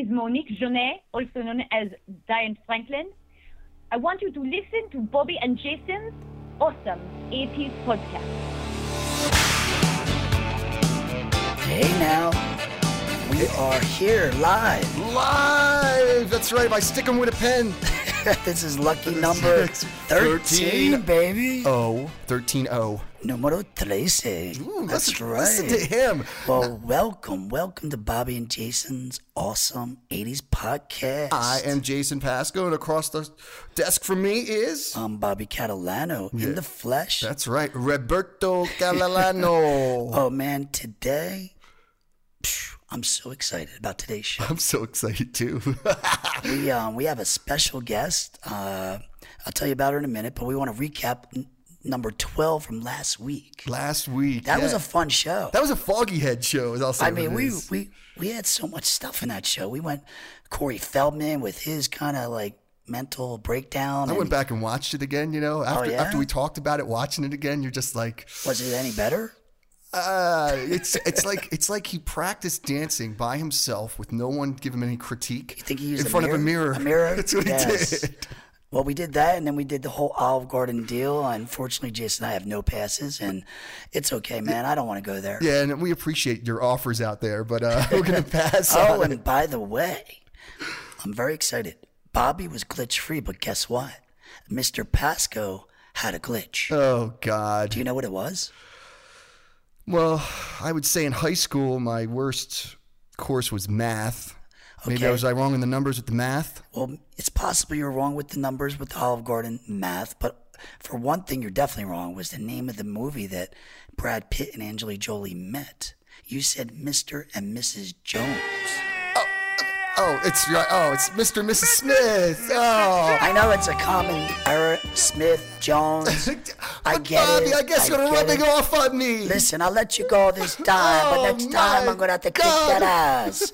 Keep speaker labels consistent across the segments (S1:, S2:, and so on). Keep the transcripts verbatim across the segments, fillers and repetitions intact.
S1: is Monique Jonet, also known as Diane Franklin. I want you to listen to Bobby and Jason's awesome eighties podcast.
S2: Hey now, we are here live.
S3: Live! That's right, I stick 'em with a pen.
S2: This is lucky number thirteen, baby.
S3: Oh, thirteen oh.
S2: Numero trece.
S3: Ooh,
S2: That's
S3: listen,
S2: right.
S3: Listen to him.
S2: Well, welcome. Welcome to Bobby and Jason's awesome eighties podcast.
S3: I am Jason Pasco, and across the desk from me is...
S2: I'm Bobby Catalano
S3: Yeah.
S2: in the flesh.
S3: That's right, Roberto Catalano.
S2: Oh, man, today... phew, I'm so excited about today's show.
S3: I'm so excited, too.
S2: We um we have a special guest. Uh, I'll tell you about her in a minute, but we want to recap n- number twelve from last week.
S3: Last week.
S2: That
S3: yeah.
S2: was a fun show.
S3: That was a foggy head show, as I'll say.
S2: I mean,
S3: what it
S2: we,
S3: is.
S2: we we had so much stuff in that show. We went Corey Feldman with his kind of like mental breakdown.
S3: I
S2: and
S3: went back and watched it again, you know. After,
S2: yeah?
S3: after we talked about it, watching it again, you're just like...
S2: Was it any better?
S3: Uh, it's it's like it's like he practiced dancing by himself with no one give him any critique.
S2: You think he used
S3: in
S2: a
S3: front
S2: mirror?
S3: of a mirror?
S2: A mirror?
S3: That's what
S2: Yes.
S3: he did.
S2: Well, we did that, and then we did the whole Olive Garden deal. Unfortunately, Jason and I have no passes, and it's okay, man. I don't want to go there.
S3: Yeah, and we appreciate your offers out there, but uh, we're gonna pass.
S2: Oh,
S3: on it.
S2: and by the way, I'm very excited. Bobby was glitch free, but guess what? Mister Pasco had a glitch.
S3: Oh God.
S2: Do you know what it was?
S3: Well, I would say in high school my worst course was math. Maybe I
S2: Okay.
S3: was I wrong in the numbers with the math?
S2: Well, it's possible you're wrong with the numbers with the Olive Garden math, but for one thing, you're definitely wrong was the name of the movie that Brad Pitt and Angelina Jolie met. You said Mister and Missus Jones.
S3: Oh, it's right. Oh, it's Mister and Missus Smith. Oh.
S2: I know it's a common error, Smith, Jones. I
S3: But
S2: get
S3: Bobby,
S2: it.
S3: I guess
S2: I
S3: you're
S2: get
S3: rubbing
S2: it.
S3: off on me.
S2: Listen, I'll let you go this time, but
S3: Oh,
S2: next time
S3: my
S2: I'm gonna have to kick
S3: God.
S2: that ass.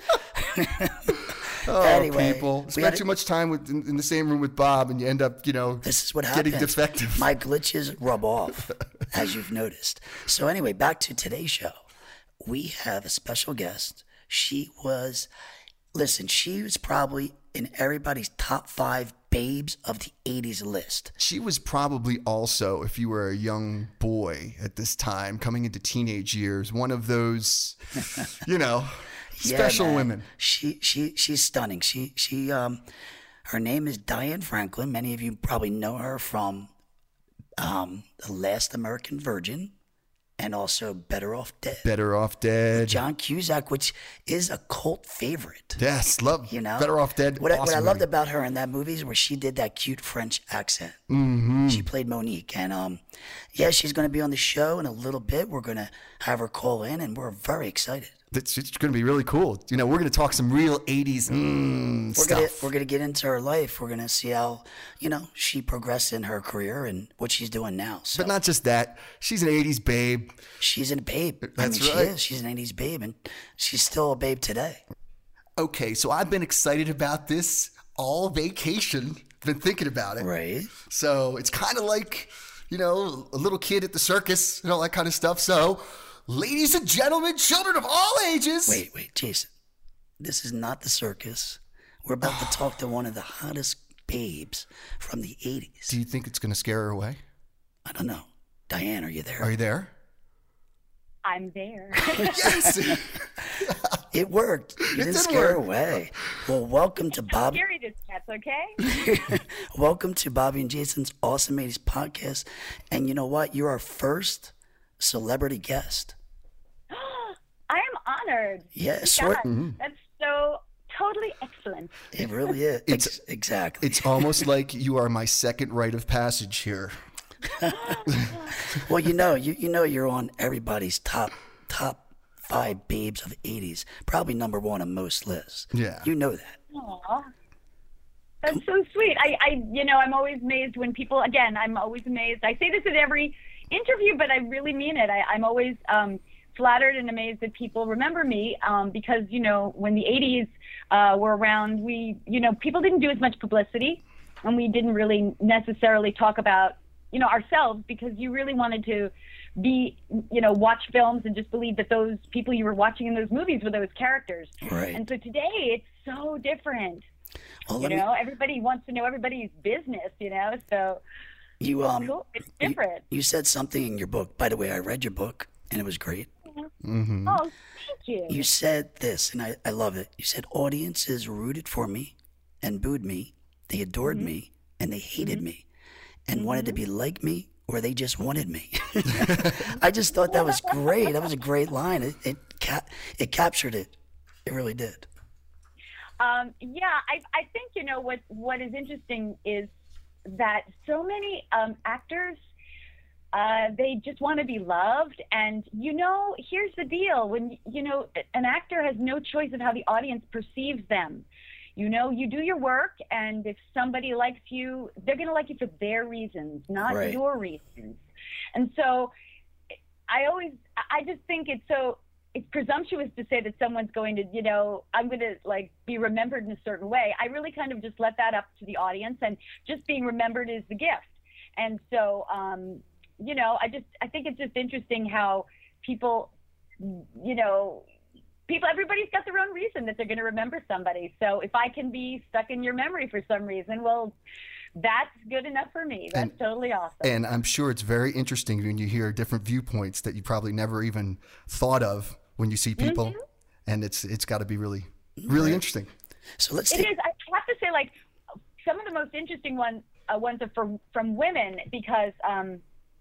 S3: Oh,
S2: Anyway,
S3: people.
S2: we
S3: Spend
S2: had-
S3: too much time with, in, in the same room with Bob, and you end up, you know,
S2: This is what
S3: getting
S2: happens.
S3: defective.
S2: My glitches rub off, as you've noticed. So anyway, back to today's show. We have a special guest. She was, listen, she was probably in everybody's top five babes of the eighties list.
S3: She was probably also, if you were a young boy at this time, coming into teenage years, one of those, you know,
S2: Yeah,
S3: special
S2: man.
S3: women.
S2: She she she's stunning. She she um her name is Diane Franklin. Many of you probably know her from um The Last American Virgin and also Better Off Dead.
S3: Better Off Dead.
S2: John Cusack, which is a cult favorite.
S3: Yes, love.
S2: You know,
S3: Better Off Dead.
S2: What, I, what I
S3: awesome
S2: loved
S3: movie.
S2: about her in that movie is where she did that cute French accent. Mm-hmm. She played Monique, and um, yeah, she's going to be on the show in a little bit. We're going to have her call in, and we're very excited.
S3: It's, it's going to be really cool. You know, we're going to talk some real eighties mm,
S2: We're
S3: stuff.
S2: gonna we're gonna get into her life. We're gonna see how you know she progressed in her career and what she's doing now. So
S3: But not just that. She's an eighties babe.
S2: she's a babe. I
S3: That's
S2: mean,
S3: right.
S2: she is. She's an eighties babe, and she's still a babe today.
S3: Okay, so I've been excited about this all vacation. Been thinking about it.
S2: Right.
S3: So it's kind of like, you know, a little kid at the circus and all that kind of stuff. So, ladies and gentlemen, children of all ages.
S2: Wait, wait, Jason. This is not the circus. We're about to talk to one of the hottest babes from the eighties.
S3: Do you think it's going to scare her away?
S2: I don't know. Diane, are you there?
S3: Are you there?
S1: I'm there.
S3: Yes.
S2: It worked. You didn't
S3: did
S2: scare her
S3: work.
S2: away. Well, welcome to Bob.
S1: Scary this cat's okay?
S2: Welcome to Bobby and Jason's Awesome eighties podcast. And you know what? You're our first celebrity guest.
S1: I am honored.
S2: Yeah,
S1: God,
S2: sort.
S1: that's so totally excellent.
S2: It really is.
S3: It's-
S2: Ex- exactly.
S3: It's almost like you are my second rite of passage here.
S2: Well, you know, you you know, you're on everybody's top top five babes of the eighties. Probably number one on most lists.
S3: Yeah.
S2: You know that.
S1: Aw. That's so sweet. I, I, you know, I'm always amazed when people, again, I'm always amazed. I say this at every interview, but I really mean it. I, I'm always um, flattered and amazed that people remember me um, because, you know, when the eighties uh, were around, we, you know, people didn't do as much publicity and we didn't really necessarily talk about, you know, ourselves because you really wanted to be, you know, watch films and just believe that those people you were watching in those movies were those characters.
S2: Right.
S1: And so today it's so different.
S2: Well,
S1: You
S2: let
S1: know,
S2: me,
S1: everybody wants to know everybody's business, you know, so
S2: you um,
S1: cool. It's
S2: you-
S1: different.
S2: You, said something in your book. By the way, I read your book and it was great.
S3: Mm-hmm.
S1: Oh, thank you.
S2: You said this, and I, I love it. You said audiences rooted for me and booed me. They adored
S1: Mm-hmm.
S2: me and they hated me and wanted to be like me, or they just wanted me. I just thought that was great. That was a great line. It it, ca- it captured it. It really did.
S1: Um, yeah, I, I think, you know, what, what is interesting is that so many um, actors, uh, they just want to be loved. And, you know, here's the deal. When, you know, an actor has no choice of how the audience perceives them. You know, you do your work, and if somebody likes you, they're going to like you for their reasons, not
S2: Right.
S1: your reasons. And so I always, I just think it's so, it's presumptuous to say that someone's going to, you know, I'm going to like be remembered in a certain way. I really kind of just let that up to the audience, and just being remembered is the gift. And so, um, you know, I just, I think it's just interesting how people, you know, people, everybody's got their own reason that they're going to remember somebody. So if I can be stuck in your memory for some reason, well, that's good enough for me. That's
S3: And-
S1: totally awesome.
S3: And I'm sure it's very interesting when you hear different viewpoints that you probably never even thought of when you see people.
S1: Mm-hmm.
S3: And it's it's got to be really, really interesting.
S2: So let's
S1: It
S2: take.
S1: is. I have to say, like, some of the most interesting ones uh, ones are from from women, because um,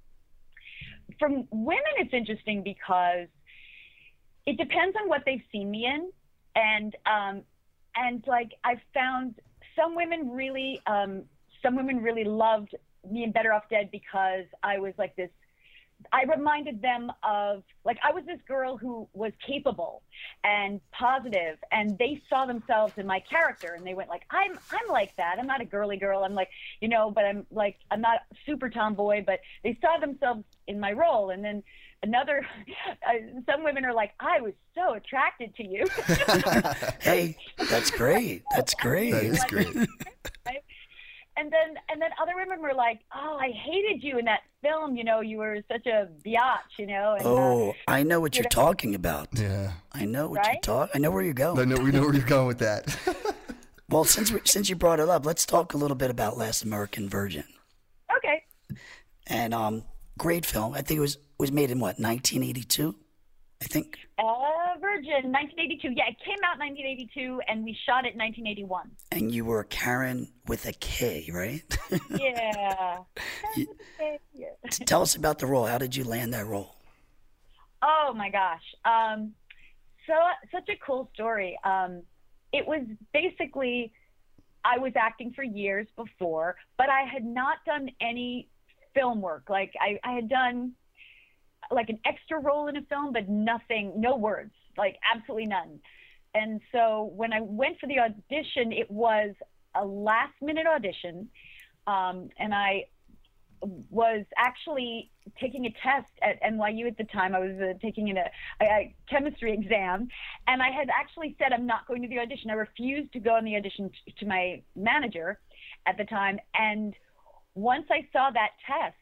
S1: from women it's interesting because it depends on what they've seen me in, and um, and like I've found some women really um, some women really loved me in Better Off Dead because I was like this. I reminded them of, like, I was this girl who was capable and positive, and they saw themselves in my character, and they went like, I'm, I'm like that. I'm not a girly girl. I'm like, you know, but I'm like, I'm not super tomboy, but they saw themselves in my role. And then another, uh, some women are like, I was so attracted to you.
S2: Hey, that's great. That's great.
S3: That is great.
S1: Right? And then, and then other women were like, "Oh, I hated you in that film. You know, you were such a biatch. You know." And, uh,
S2: Oh, I know what you're talking about.
S3: Yeah.
S2: I know what you're
S1: Right?
S2: talking. I know where you're
S3: I
S2: going.
S3: know we know where you're going with that.
S2: Well, since we, since you brought it up, let's talk a little bit about Last American Virgin.
S1: okay.
S2: And um, great film. I think it was was made in what, nineteen eighty-two? I think.
S1: Uh, Virgin, nineteen eighty-two. Yeah, it came out in nineteen eighty-two, and we shot it in nineteen eighty-one.
S2: And you were Karen with a K, right?
S1: Yeah. Yeah.
S2: Tell us about the role. How did you land that role?
S1: Oh my gosh. Um, so such a cool story. Um, it was basically, I was acting for years before, but I had not done any film work. Like I, I had done like an extra role in a film, but nothing, no words, like absolutely none. And so when I went for the audition, it was a last minute audition. Um, and I was actually taking a test at N Y U at the time. I was uh, taking in a, a, a chemistry exam, and I had actually said I'm not going to the audition. I refused to go on the audition t- to my manager at the time. And once I saw that test,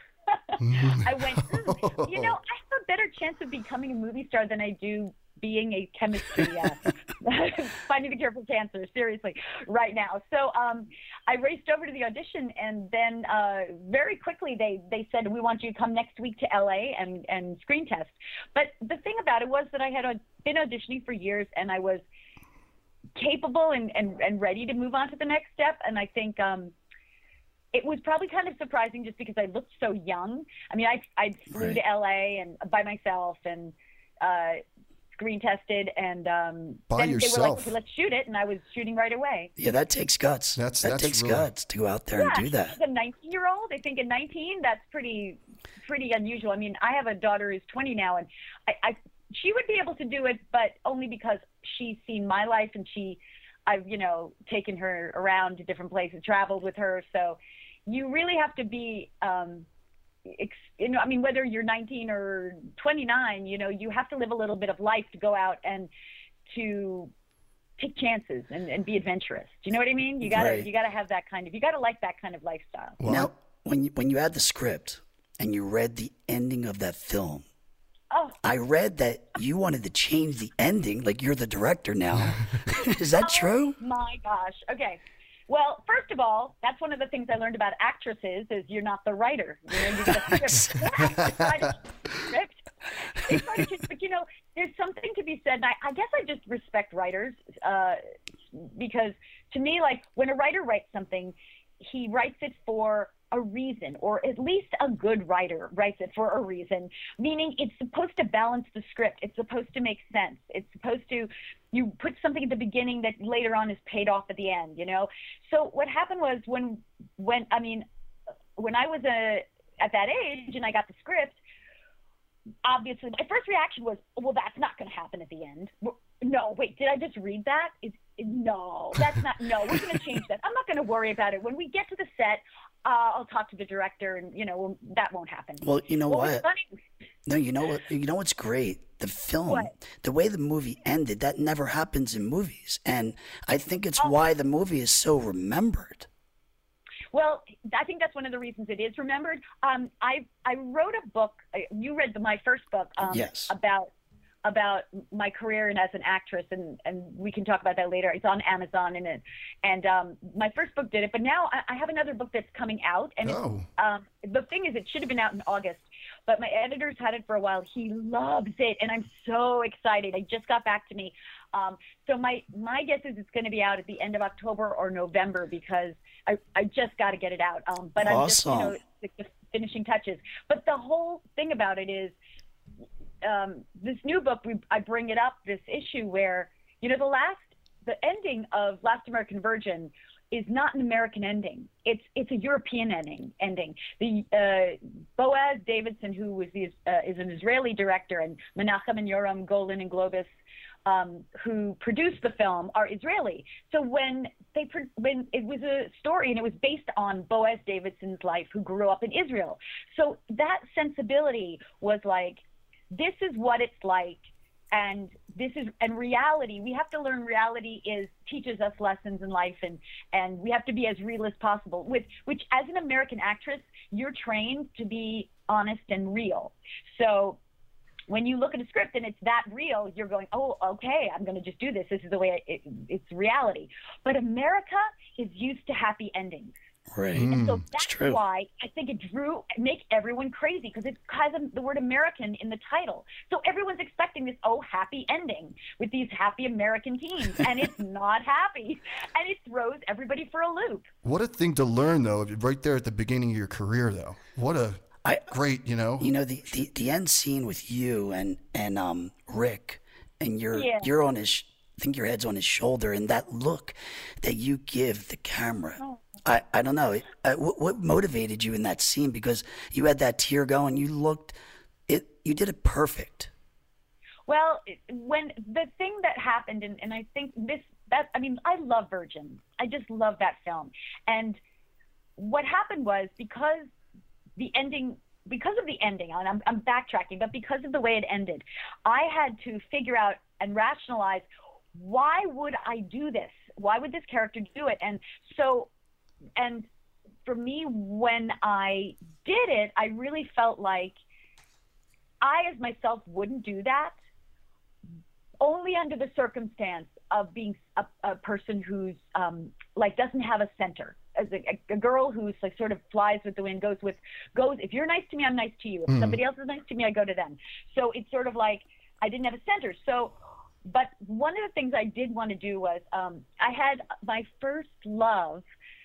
S1: I went, mm, you know, I have a better chance of becoming a movie star than I do being a chemistry, uh, finding the cure for cancer, seriously, right now. So um, I raced over to the audition, and then uh, very quickly they, they said, we want you to come next week to L A and, and screen test. But the thing about it was that I had been auditioning for years, and I was capable and, and, and ready to move on to the next step. And I think um, it was probably kind of surprising just because I looked so young. I mean, I, I flew
S2: Right.
S1: to L A and by myself and uh, screen tested, and um,
S3: By
S1: then they were like,
S3: yourself.
S1: okay, let's shoot it, and I was shooting right away.
S2: Yeah, that takes guts.
S3: That's-
S2: that
S3: that's
S2: takes
S3: really-
S2: guts to go out there and do that.
S1: As a nineteen-year-old, I think at nineteen, that's pretty, pretty unusual. I mean, I have a daughter who's twenty now, and I, I, she would be able to do it, but only because she's seen my life, and she, I've, you know, taken her around to different places, traveled with her. So you really have to be, um, ex- you know, I mean, whether you're nineteen or twenty-nine, you know, you have to live a little bit of life to go out and to take chances and, and be adventurous. Do you know what I mean? You gotta,
S2: Right.
S1: you gotta have that kind of, you gotta like that kind of lifestyle.
S3: Well,
S2: Now, when you, when you had the script and you read the ending of that film,
S1: Oh,
S2: I read that you wanted to change the ending, like you're the director now. Is that true?
S1: my gosh. Okay. Well, first of all, that's one of the things I learned about actresses is you're not the writer. You know, you're the script. Yeah, they try to change the script. They try to change- But, you know, there's something to be said, and I, I guess I just respect writers uh, because to me, like, when a writer writes something, he writes it for a reason, or at least a good writer writes it for a reason, meaning it's supposed to balance the script. It's supposed to make sense. It's supposed to, you put something at the beginning that later on is paid off at the end, you know? So what happened was when, when, I mean, when I was a, at that age and I got the script, obviously my first reaction was, well, that's not going to happen at the end. No, wait, did I just read that? Is, no, that's not, no, we're going to change that. I'm not going to worry about it. When we get to the set, uh, I'll talk to the director and, you know, well, that won't happen.
S2: Well, you know
S1: What
S2: what?
S1: was funny-
S2: No, you know what? You know what's great? The film,
S1: What?
S2: the way the movie ended, that never happens in movies. And I think it's why the movie is so remembered.
S1: Well, I think that's one of the reasons it is remembered. Um, I I wrote a book. uh, You read the, my first book um,
S2: Yes.
S1: about about my career and as an actress, and, and we can talk about that later. It's on Amazon, and it, and um, my first book did it. But now I, I have another book that's coming out, and
S3: Oh.
S1: it's, um, the thing is, it should have been out in August, but my editor's had it for a while. He loves it, and I'm so excited. I just got back to me. Um, so my my guess is it's going to be out at the end of October or November because I, I just got to get it out. Um, but I'm just, you know,
S2: Awesome.
S1: it's the finishing touches. But the whole thing about it is um, this new book, we, I bring it up, this issue where, you know, the last, the ending of Last American Virgin is not an American ending. It's it's a European ending. Ending. The uh, Boaz Davidson, who was the, uh, is an Israeli director, and Menachem and Yoram Golan and Globus, um, who produced the film, are Israeli. So when they pro- when it was a story and it was based on Boaz Davidson's life, who grew up in Israel. So that sensibility was like, this is what it's like. And this is, and reality, we have to learn reality is, teaches us lessons in life, and, and we have to be as real as possible, with, which as an American actress, you're trained to be honest and real. So when you look at a script and it's that real, you're going, oh, okay, I'm going to just do this. This is the way it, it, it's reality. But America is used to happy endings.
S2: Right.
S1: And so
S2: It's
S1: that's
S2: true.
S1: why I think it drew, make everyone crazy, because it has the word American in the title. So everyone's expecting this, oh, happy ending with these happy American teens, and it's not happy. And it throws everybody for a loop.
S3: What a thing to learn, though, right there at the beginning of your career, though. What a
S2: I,
S3: great, you know.
S2: you know, the, the, the end scene with you and, and um Rick, and you're,
S1: Yeah.
S2: you're on his, sh- I think your head's on his shoulder, and that look that you give the camera.
S1: Oh.
S2: I, I don't know. Uh, what, what motivated you in that scene? Because you had that tear going. You looked, it. You did it perfect.
S1: Well, it- when the thing that happened, and, and I think this, that, I mean, I love Virgin. I just love that film. And what happened was, because the ending, because of the ending, and I'm, I'm backtracking, but because of the way it ended, I had to figure out and rationalize, why would I do this? Why would this character do it? And so, and for me, when I did it, I really felt like I, as myself, wouldn't do that, only under the circumstance of being a, a person who's um, like doesn't have a center. As a, a girl who's like sort of flies with the wind, goes with goes. If you're nice to me, I'm nice to you. If somebody else is nice to me, I go to them. So it's sort of like I didn't have a center. So, but one of the things I did want to do was um, I had my first love.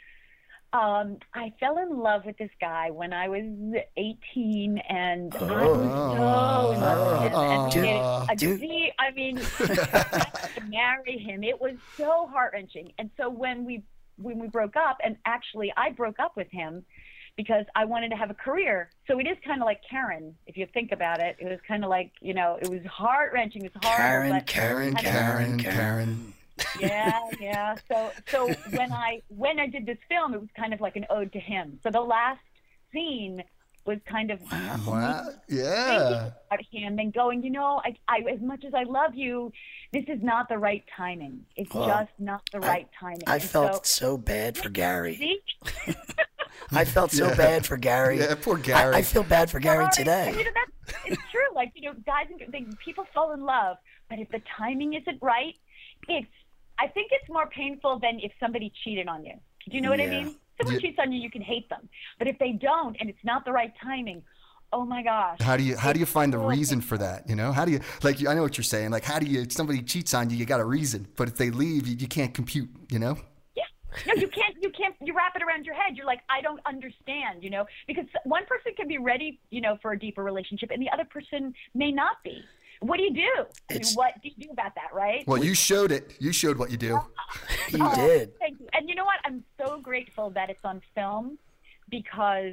S1: Um, I fell in love with this guy when I was eighteen, and I was so in love with him. And
S2: Dude,
S1: it- I-
S2: dude.
S1: see, I mean, I had to marry him. It was so heart wrenching. And so when we when we broke up, and actually I broke up with him because I wanted to have a career. So it is kind of like Karen, if you think about it. It was kind of like, you know, it was heart wrenching. It was horrible.
S2: Karen,
S1: but
S2: Karen,
S1: I mean,
S2: Karen,
S3: Karen,
S2: Karen.
S1: yeah, yeah. So, so when I when I did this film, it was kind of like an ode to him. So the last scene was kind of
S3: Wow.
S1: thinking
S3: Yeah.
S1: about him and going, you know, I, I, as much as I love you, this is not the right timing. It's
S2: Well,
S1: just not the right timing.
S2: I
S1: And
S2: felt
S1: so,
S2: so bad for Gary.
S1: see?
S2: I felt so
S3: Yeah.
S2: bad for Gary.
S3: Yeah, poor Gary.
S2: I, I feel bad for Gary
S1: Sorry.
S2: today.
S1: You know, that's, it's true. Like, you know, guys and they, people fall in love, but if the timing isn't right, it's, I think it's more painful than if somebody cheated on you. Do you know what
S2: Yeah.
S1: I mean? If someone
S3: Yeah.
S1: cheats on you, you can hate them. But if they don't, and it's not the right timing, oh my gosh.
S3: How do you how do you
S1: It's
S3: find the
S1: so
S3: reason for that? You know, how do you like? I know what you're saying. Like, how do you? If somebody cheats on you, you got a reason. But if they leave, you, you can't compute. You know.
S1: Yeah. No, you can't, you can't, you wrap it around your head. You're like, I don't understand, you know, because one person can be ready, you know, for a deeper relationship and the other person may not be. What do you do? I mean,
S2: It's-
S1: what do you do about that, right?
S3: Well, you showed it. You showed what you do.
S2: You
S1: Oh,
S2: did.
S1: Thank you. And you know what? I'm so grateful that it's on film because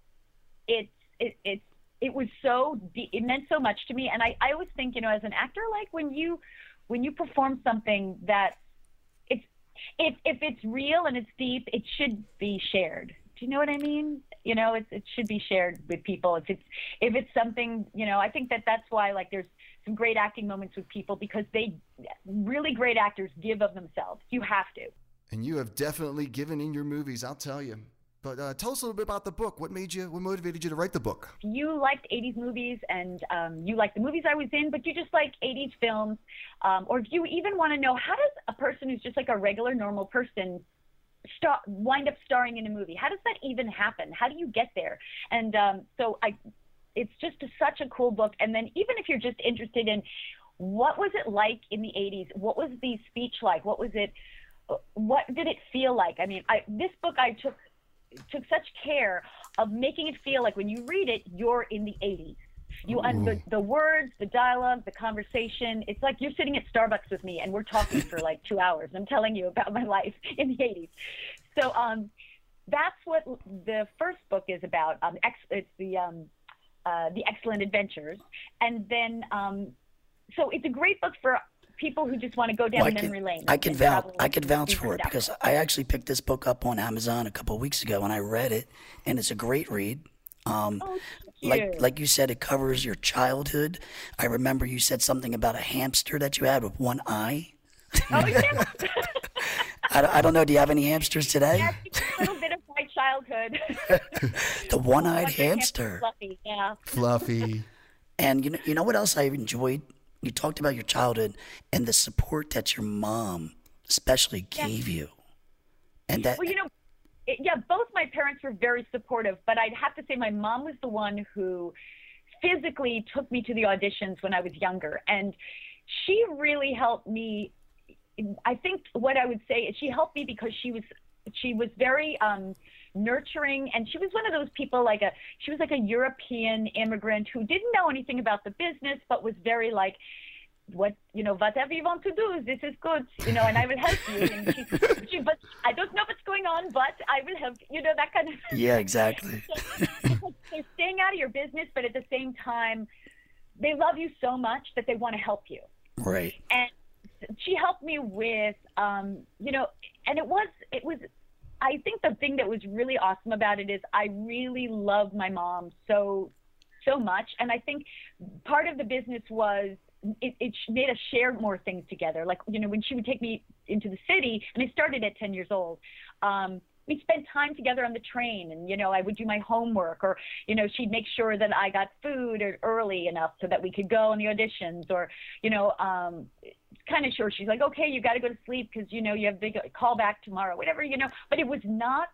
S1: it's, it, it's, it was so deep, it meant so much to me. And I, I always think, you know, as an actor, like when you, when you perform something that it's, if, if it's real and it's deep, it should be shared. Do you know what I mean? You know, it's, it should be shared with people. If it's, if it's something, you know, I think that that's why, like, there's some great acting moments with people because they, really great actors give of themselves. You have to.
S3: And you have definitely given in your movies. I'll tell you. But uh, tell us a little bit about the book. What made you? What motivated you to write the book?
S1: You liked eighties movies and um, you liked the movies I was in, but you just like eighties films. Um, or if you even want to know, how does a person who's just like a regular, normal person star- wind up starring in a movie? How does that even happen? How do you get there? And um, so I, it's just a, such a cool book. And then even if you're just interested in what was it like in the eighties? What was the speech like? What was it? What did it feel like? I mean, I, this book I took took such care of making it feel like when you read it, you're in the eighties. You un- the, the words, the dialogue, the conversation. It's like you're sitting at Starbucks with me and we're talking for like two hours. I'm telling you about my life in the eighties. So um, that's what the first book is about. Um, ex- it's the um, uh, the Excellent Adventures, and then um, so it's a great book for people who just want to go down
S2: Well, I
S1: memory
S2: can,
S1: lane.
S2: I can
S1: and
S2: vouch.
S1: travel
S2: I can
S1: and
S2: vouch
S1: be
S2: for it
S1: productive.
S2: because I actually picked this book up on Amazon a couple of weeks ago and I read it, and it's a great read. Um,
S1: Oh, thank
S2: like
S1: you.
S2: like you said, it covers your childhood. I remember you said something about a hamster that you had with one eye.
S1: Oh yeah.
S2: I, don't- I don't know. Do you have any hamsters today?
S1: That's a little bit of my childhood.
S2: The one-eyed
S1: Like a
S2: hamster.
S1: Fluffy, yeah.
S3: Fluffy.
S2: And you know, you know what else I enjoyed? You talked about your childhood and the support that your mom especially gave you. And that
S1: Well, you know, it, yeah, both my parents were very supportive, but I'd have to say my mom was the one who physically took me to the auditions when I was younger. And she really helped me. I think what I would say is she helped me because she was, she was very, um, nurturing, and she was one of those people like a she was like a European immigrant who didn't know anything about the business but was very like, what, you know, whatever you want to do, this is good, you know, and I will help you. And she, she but I don't know what's going on, but I will help, you know, that kind of
S2: yeah, exactly.
S1: so, they're staying out of your business, but at the same time they love you so much that they want to help you.
S2: Right.
S1: And she helped me with um you know, and it was it was I think the thing that was really awesome about it is I really love my mom so, so much. And I think part of the business was it, it made us share more things together. Like, you know, when she would take me into the city, and I started at ten years old, um, we spent time together on the train, and, you know, I would do my homework, or, you know, she'd make sure that I got food early enough so that we could go on the auditions, or, you know, um, kind of sure. She's like, okay, you got to go to sleep because, you know, you have big call back tomorrow, whatever, you know, but it was not,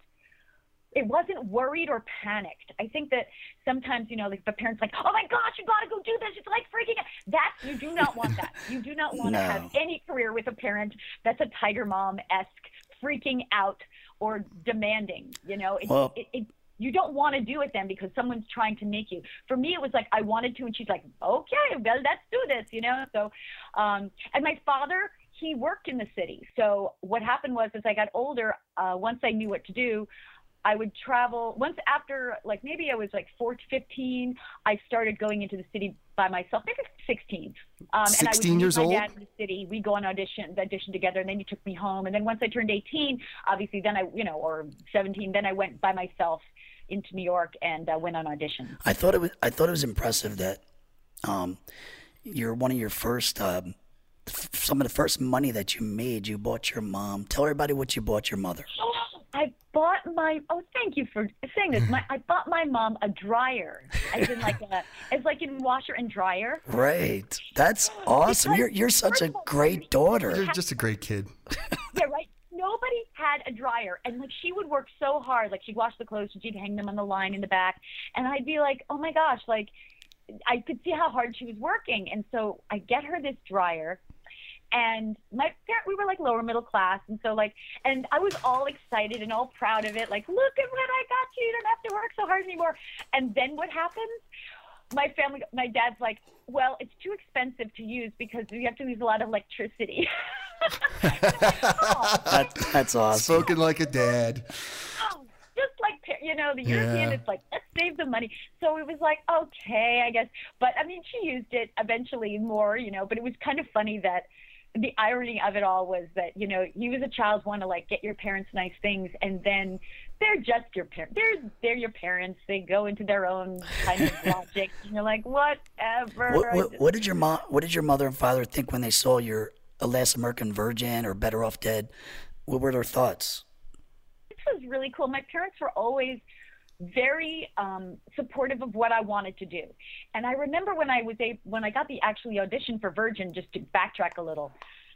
S1: it wasn't worried or panicked. I think that sometimes, you know, like the parents like, oh my gosh, you got to go do this. It's like freaking out. That, you do not want that. You do not want
S2: No.
S1: to have any career with a parent that's a Tiger Mom-esque freaking out or demanding, you know, it,
S2: Well-
S1: it, it, you don't want to do it then because someone's trying to make you. For me, it was like I wanted to, and she's like, okay, well, let's do this, you know? So, um, and my father, he worked in the city. So what happened was as I got older, uh, once I knew what to do, I would travel. Once after, like maybe I was like four to fifteen, I started going into the city by myself, maybe sixteen. Um, and I would
S3: sixteen
S1: meet
S3: years
S1: my
S3: old?
S1: dad in the city. We go on audition, audition together, and then he took me home. And then once I turned eighteen, obviously, then I, you know, or seventeen, then I went by myself into New York and uh, went on audition.
S2: I thought it was I thought it was impressive that um, you're one of your first um, f- some of the first money that you made. You bought your mom. Tell everybody what you bought your mother.
S1: I bought bought my oh thank you for saying this. My I bought my mom a dryer. As in like a as like in washer and dryer.
S2: Right. That's awesome.
S1: Because,
S2: you're you're such a
S1: all,
S2: great daughter.
S3: You're just a great kid.
S1: Yeah, right. Nobody had a dryer, and like she would work so hard. Like she'd wash the clothes, and she'd hang them on the line in the back, and I'd be like, oh my gosh, like I could see how hard she was working, and so I get her this dryer. And my parent, we were like lower middle class, and so like, and I was all excited and all proud of it. Like, look at what I got you! You don't have to work so hard anymore. And then what happens? My family, my dad's like, well, it's too expensive to use because you have to use a lot of electricity. oh,
S2: that, that's awesome.
S3: Spoken like a dad.
S1: Oh, just like, you know, the European,
S3: Yeah.
S1: it's like, let's save the money. So it was like, okay, I guess. But I mean, she used it eventually more, you know, but it was kind of funny that the irony of it all was that, you know, you as a child want to like get your parents nice things, and then they're just your parents. They're they're your parents. They go into their own kind of logic. And you're like, whatever.
S2: What, what, what did your mom? What did your mother and father think when they saw your A Last American Virgin or Better Off Dead? What were their thoughts?
S1: This was really cool. My parents were always very um, supportive of what I wanted to do. And I remember when I was a when I got the actually audition for Virgin, just to backtrack a little.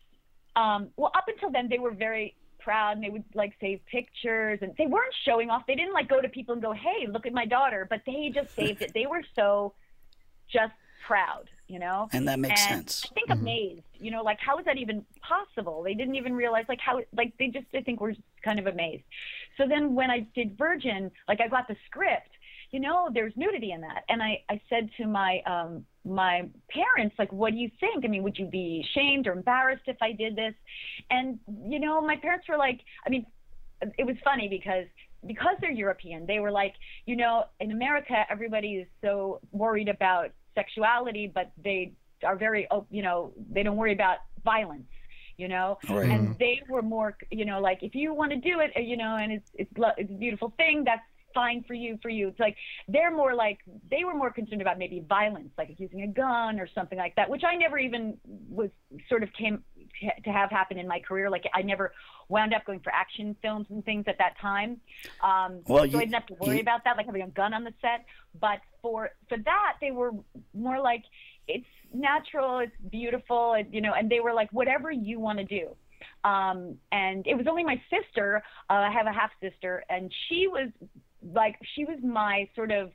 S1: Um, well, up until then, they were very proud, and they would like save pictures, and they weren't showing off. They didn't like go to people and go, "Hey, look at my daughter," but they just saved it. They were so just proud, you know.
S2: And that makes
S1: and
S2: sense.
S1: I think amazed, you know, like how is that even possible? They didn't even realize like how like they just I think were kind of amazed. So then when I did Virgin, like I got the script, you know, there's nudity in that. And I, I said to my um my parents, like, what do you think? I mean, would you be ashamed or embarrassed if I did this? And, you know, my parents were like, I mean, it was funny because because they're European, they were like, you know, in America, everybody is so worried about sexuality, but they are very, you know, they don't worry about violence, you know,
S2: Right.
S1: and they were more, you know, like if you want to do it, you know, and it's, it's, it's a beautiful thing, that's fine for you, for you. It's like, they're more like, they were more concerned about maybe violence, like using a gun or something like that, which I never even was sort of came to have happen in my career. Like I never wound up going for action films and things at that time. Um,
S2: Well,
S1: so
S2: you-
S1: I didn't have to worry
S2: you-
S1: about that, like having a gun on the set. But for, for that, they were more like, it's natural, it's beautiful, it, you know, and they were like, whatever you want to do. Um, and it was only my sister, uh, I have a half sister, and she was like, she was my sort of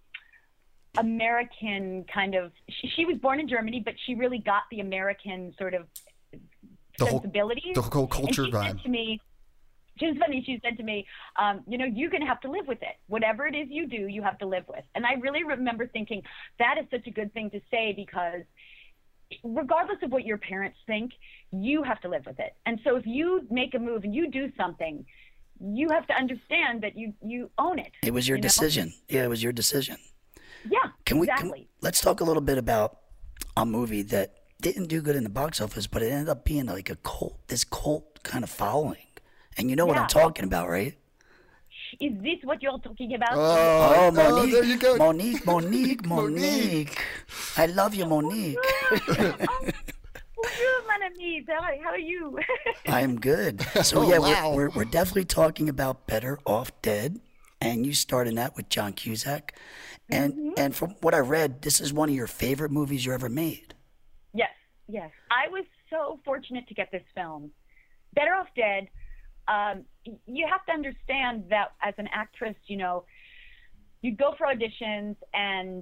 S1: American kind of, she, she was born in Germany, but she really got the American sort of
S3: The whole-
S1: sensibilities.
S3: the whole culture
S1: and she
S3: vibe.
S1: said to me, she was funny, she said to me, um, you know, you're going to have to live with it. Whatever it is you do, you have to live with. And I really remember thinking that is such a good thing to say, because regardless of what your parents think, you have to live with it. And so if you make a move and you do something, you have to understand that you, you own it.
S2: It was your
S1: you know?
S2: decision. Yeah, it was your decision.
S1: Yeah,
S2: Can we?
S1: exactly.
S2: Can, let's talk a little bit about a movie that didn't do good in the box office, but it ended up being like a cult, this cult kind of following. And you know what
S1: Yeah.
S2: I'm talking about, right?
S1: Is this what you're talking about?
S3: Oh,
S2: Oh,
S3: oh,
S2: Monique,
S3: there you go.
S2: Monique, Monique, Monique.
S3: Monique.
S2: I love you, Monique.
S1: Oh, bonjour, mon ami. How how are you?
S2: I'm good. So
S3: Oh,
S2: yeah,
S3: wow.
S2: we're, we're we're definitely talking about Better Off Dead, and you starred in that with John Cusack, and
S1: Mm-hmm.
S2: and from what I read, this is one of your favorite movies you ever made.
S1: Yes, yes. I was so fortunate to get this film. Better Off Dead, um, y- you have to understand that as an actress, you know, you go for auditions, and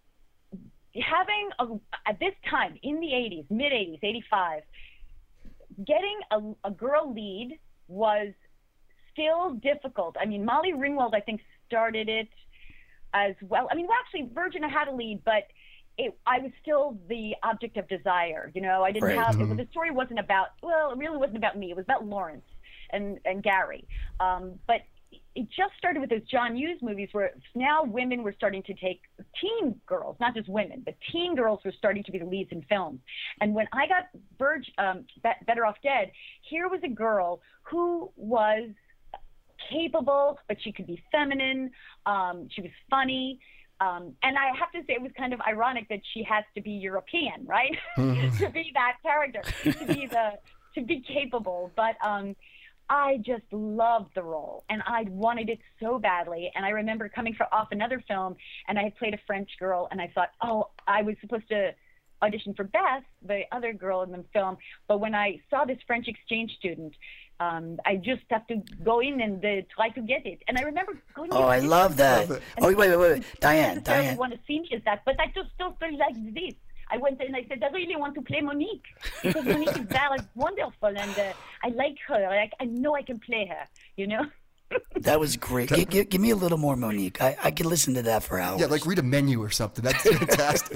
S1: having, a, at this time, in the eighties, mid-eighties, eighty-five, getting a, a girl lead was still difficult. I mean, Molly Ringwald, I think, started it as well. I mean, well, actually, Virgin had a lead, but it, I was still the object of desire. You know, I didn't
S2: Right.
S1: have, it, the story wasn't about, well, it really wasn't about me. It was about Lawrence and, and Gary. Um, but it just started with those John Hughes movies where now women were starting to take teen girls, not just women, but teen girls were starting to be the leads in films. And when I got Virg, um, Be- Better Off Dead, here was a girl who was capable, but she could be feminine. Um, she was funny. Um, and I have to say, it was kind of ironic that she has to be European, right? to be that character, to be the, to be capable. But um, I just loved the role, and I wanted it so badly. And I remember coming from off another film, and I had played a French girl, and I thought, oh, I was supposed to audition for Beth, the other girl in the film. But when I saw this French exchange student, um, I just have to go in and uh, try to get it. And I remember going.
S2: Oh, I love that. Oh, wait, wait, wait, wait. Diane,
S1: I
S2: Diane.
S1: want to see me as that, but I just still feel like this. I went and I said, I really want to play Monique because Monique is very wonderful, and uh, I like her. Like, I know I can play her, you know?
S2: That was great. G- g- give me a little more Monique. I, I could listen to that for hours.
S3: Yeah, like read a menu or something. That's fantastic.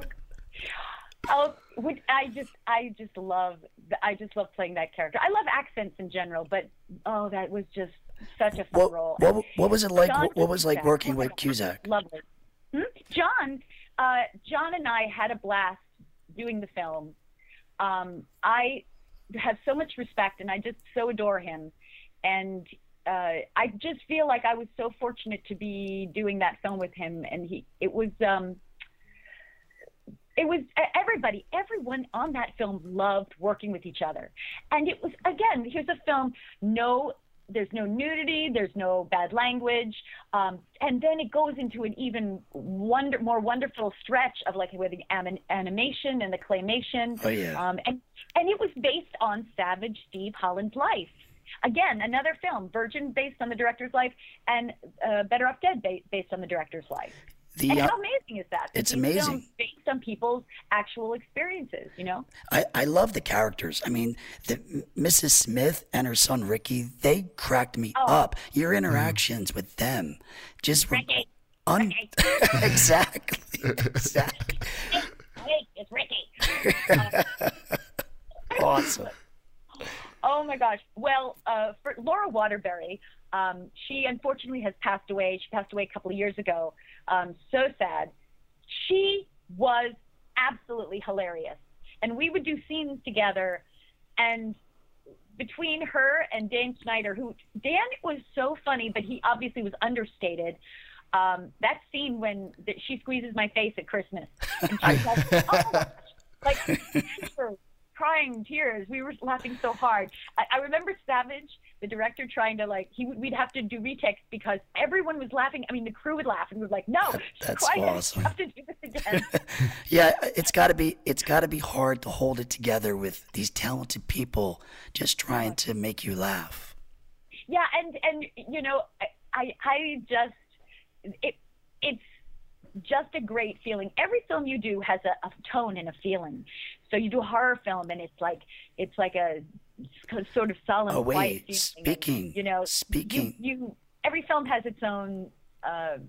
S1: Oh, would, I just, I just love, I just love playing that character. I love accents in general, but oh, that was just such a fun
S2: what,
S1: role.
S2: What, what was it like?
S1: John
S2: What, what was it like
S1: Cusack.
S2: working
S1: Oh
S2: with
S1: God.
S2: Cusack?
S1: Lovely. Hmm? John, uh, John and I had a blast doing the film. Um, I have so much respect, and I just so adore him. And uh, I just feel like I was so fortunate to be doing that film with him. And he, it was, um, it was everybody, everyone on that film loved working with each other. And it was, again, here's a film, no, there's no nudity, there's no bad language. Um, and then it goes into an even wonder, more wonderful stretch of like with the anim- animation and the claymation.
S2: Oh, yeah.
S1: Um, and, and it was based on Savage Steve Holland's life. Again, another film, Virgin based on the director's life, and uh, Better Off Dead ba- based on the director's life.
S2: The,
S1: and
S2: uh,
S1: how amazing is that?
S2: it's
S1: These
S2: amazing.
S1: films based on people's actual experiences, you know?
S2: I, I love the characters. I mean, the, Missus Smith and her son Ricky, they cracked me
S1: Oh.
S2: up. Your interactions with them just were
S1: Ricky.
S2: un-
S1: Ricky.
S2: exactly, exactly.
S1: Hey, it's Ricky.
S2: Awesome.
S1: Oh my gosh. Well, uh, for Laura Waterbury, um, she unfortunately has passed away. She passed away a couple of years ago. Um, so sad. She was absolutely hilarious. And we would do scenes together, and between her and Dan Snyder, who Dan was so funny, but he obviously was understated. Um, that scene when the, she squeezes my face at Christmas, and she's like, oh my gosh, like her crying tears. We were laughing so hard. I, I remember Savage, the director, trying to like he would, we'd have to do retakes because everyone was laughing. I mean, the crew would laugh, and we were like, no,
S2: That's
S1: quiet.
S2: awesome.
S1: We have to do this again.
S2: Yeah, it's got to be it's got to be hard to hold it together with these talented people just trying to make you laugh.
S1: Yeah, and and you know, I I, I just it it's just a great feeling. Every film you do has a, a tone and a feeling. So you do a horror film, and it's like it's like a sort of solemn,
S2: Oh
S1: quiet
S2: wait,
S1: feeling.
S2: speaking,
S1: And, you know,
S2: speaking.
S1: You, you every film has its own. Uh,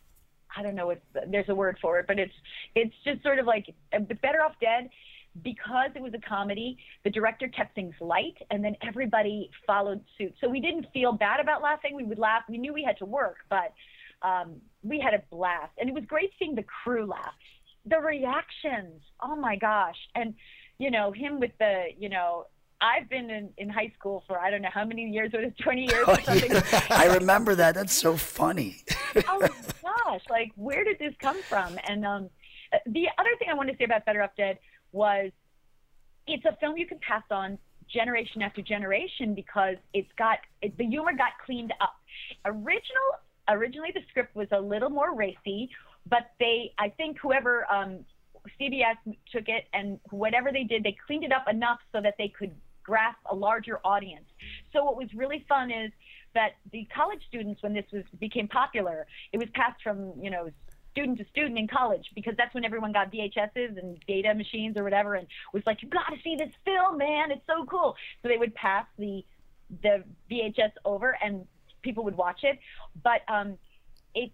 S1: I don't know if there's a word for it, but it's it's just sort of like uh, Better Off Dead. Because it was a comedy, the director kept things light, and then everybody followed suit. So we didn't feel bad about laughing. We would laugh. We knew we had to work, but um, we had a blast. And it was great seeing the crew laugh. The reactions, oh my gosh. And, you know, him with the, you know, I've been in, in high school for I don't know how many years, what is it, twenty years or something.
S2: Oh, yeah. I remember that. That's so funny.
S1: Oh my gosh, like where did this come from? And um, the other thing I wanted to say about Better Off Dead was it's a film you can pass on generation after generation because it's got it, the humor got cleaned up. Original originally the script was a little more racy, but they I think whoever um, C B S took it and whatever they did, they cleaned it up enough so that they could grasp a larger audience. So what was really fun is that the college students, when this was became popular, it was passed from you know student to student in college because that's when everyone got V H S's and data machines or whatever and was like, you got to see this film, man. It's so cool. So they would pass the the V H S over and people would watch it. But um, it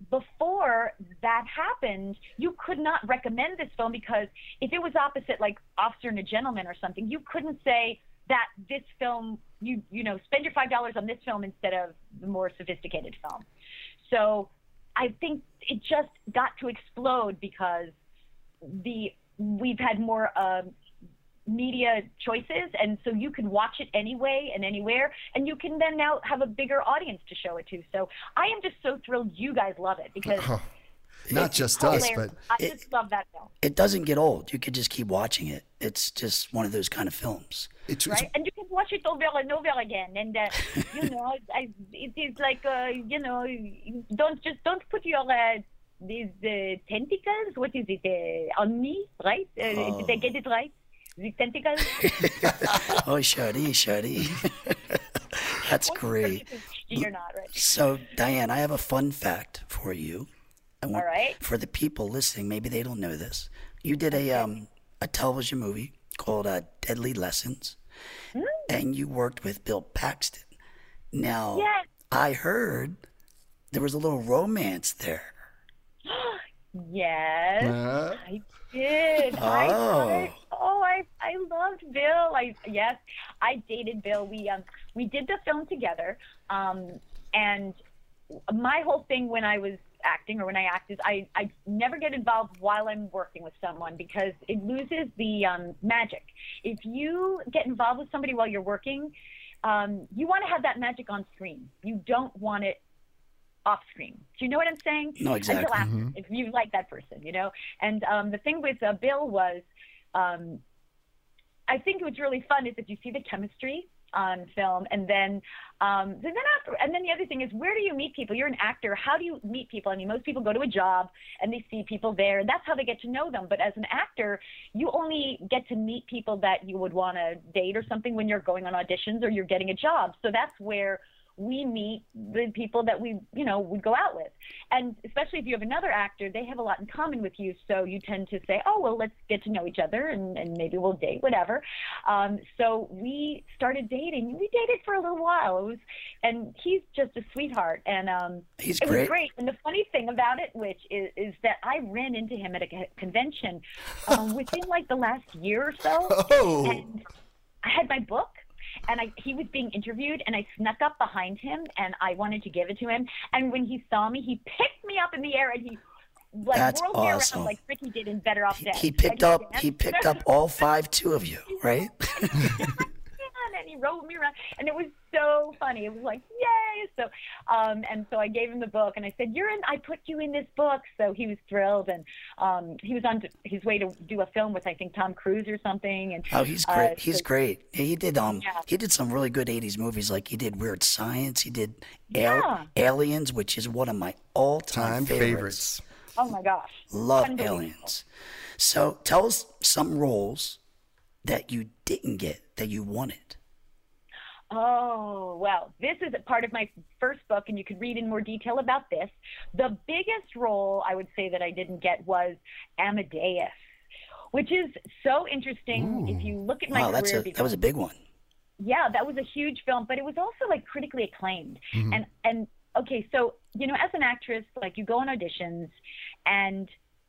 S1: before that happened, you could not recommend this film because if it was opposite like Officer and a Gentleman or something, you couldn't say that this film, you you know, spend your five dollars on this film instead of the more sophisticated film. So I think it just got to explode because the we've had more uh, media choices, and so you can watch it anyway and anywhere, and you can then now have a bigger audience to show it to. So I am just so thrilled you guys love it because
S3: Oh. Not just us,
S1: Hilarious.
S3: but
S1: I just love that film.
S2: It doesn't get old. You could just keep watching it. It's just one of those kind of films.
S3: it's,
S1: Right,
S3: it's
S1: and you can watch it over and over again, and uh, you know, I, it is like uh, you know, you don't just don't put your uh, these uh, tentacles. What is it uh, on me? Right? Uh,
S2: Oh.
S1: Did I get it right? The tentacles.
S2: Oh, Shardy, Shardy. That's great.
S1: You're not right.
S2: So, Diane, I have a fun fact for you. I want,
S1: All right.
S2: For the people listening, maybe they don't know this. You did a um a television movie called uh, Deadly Lessons,
S1: Mm.
S2: and you worked with Bill Paxton. Now,
S1: Yes.
S2: I heard there was a little romance there.
S1: Yes,
S3: uh,
S1: I did.
S2: Oh.
S1: I, I oh, I I loved Bill. I yes, I dated Bill. We um we did the film together. Um, and my whole thing when I was acting or when I act is I I never get involved while I'm working with someone because it loses the um, magic. If you get involved with somebody while you're working, um, you want to have that magic on screen. You don't want it off screen. Do you know what I'm saying?
S2: No, exactly.
S1: Until after, if you like that person, you know? And um, the thing with uh, Bill was, um, I think what's really fun is that you see the chemistry on film, and then, um, then after, and then the other thing is, where do you meet people? You're an actor. How do you meet people? I mean, most people go to a job and they see people there, and that's how they get to know them. But as an actor, you only get to meet people that you would want to date or something when you're going on auditions or you're getting a job. So that's where we meet the people that we, you know, would go out with. And especially if you have another actor, they have a lot in common with you. So you tend to say, oh, well, let's get to know each other and, and maybe we'll date, whatever. Um, so we started dating. We dated for a little while. It was, and he's just a sweetheart. And um,
S2: He's
S1: it
S2: great.
S1: was great. And the funny thing about it, which is, is that I ran into him at a co- convention um, within like the last year or so.
S3: oh,
S1: And I had my book. And I, he was being interviewed, and I snuck up behind him, and I wanted to give it to him. And when he saw me, he picked me up in the air, and he like
S2: That's
S1: whirled me
S2: awesome.
S1: around like Ricky did in Better Off Dead.
S2: He picked
S1: And
S2: up he
S1: danced.
S2: picked up all five two of you, right?
S1: And he rolled me around, and it was so funny. It was like, yay! So, um, and so I gave him the book, and I said, "You're in. I put you in this book." So he was thrilled, and um, he was on t- his way to do a film with I think Tom Cruise or something. And
S2: Oh, he's
S1: uh,
S2: great. He's
S1: so-
S2: great. He did um
S1: Yeah.
S2: he did some really good eighties movies, like he did Weird Science. He did Al-
S1: Yeah.
S2: Aliens, which is one of my all-time
S3: time
S2: favorites.
S3: favorites.
S1: Oh my gosh!
S2: Love
S1: Unbelievable.
S2: Aliens. So tell us some roles that you didn't get that you wanted.
S1: Oh, well, this is a part of my first book, and you could read in more detail about this. The biggest role I would say that I didn't get was Amadeus, which is so interesting if you look at my
S2: Wow,
S1: career.
S2: that's a
S1: because,
S2: that was a big one.
S1: yeah, that was a huge film, but it was also like critically acclaimed. And and okay, so you know, as an actress, like you go on auditions, and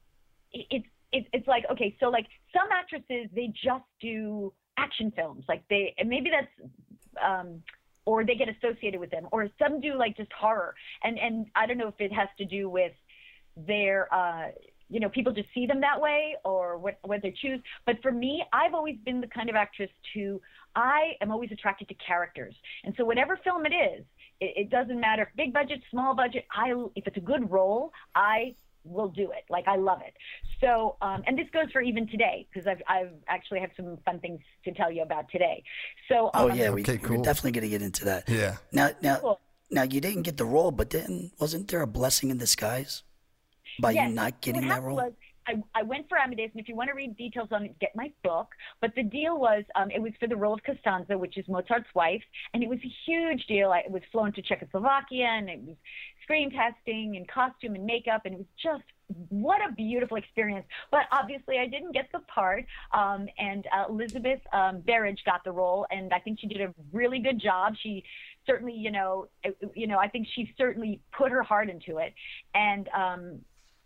S1: it- it's it, it's like okay, so like some actresses they just do action films, like they and maybe that's. Um, or they get associated with them, or some do like just horror. And and I don't know if it has to do with their, uh, you know, people just see them that way or what, what they choose. But for me, I've always been the kind of actress to, I am always attracted to characters. And so whatever film it is, it, it doesn't matter, big budget, small budget, I, if it's a good role, I will do it. Like I love it. So, um, and this goes for even today, because I've, I've actually have some fun things to tell you about today. So,
S2: Oh
S1: um,
S2: yeah, we,
S3: Okay,
S2: we're
S3: cool.
S2: definitely gonna get into that.
S3: Yeah.
S2: Now now
S1: Cool.
S2: now you didn't get the role, but then wasn't there a blessing in disguise by
S1: Yes.
S2: you not getting
S1: what
S2: that
S1: happened
S2: role?
S1: Was, I, I went for Amadeus, and if you want to read details on it, get my book. But the deal was, um, it was for the role of Costanza, which is Mozart's wife, and it was a huge deal. I was flown to Czechoslovakia, and it was screen testing and costume and makeup, and it was just what a beautiful experience. But obviously, I didn't get the part, um, and uh, Elizabeth um, Berridge got the role, and I think she did a really good job. She certainly, you know, it- you know, I think she certainly put her heart into it, and. Um,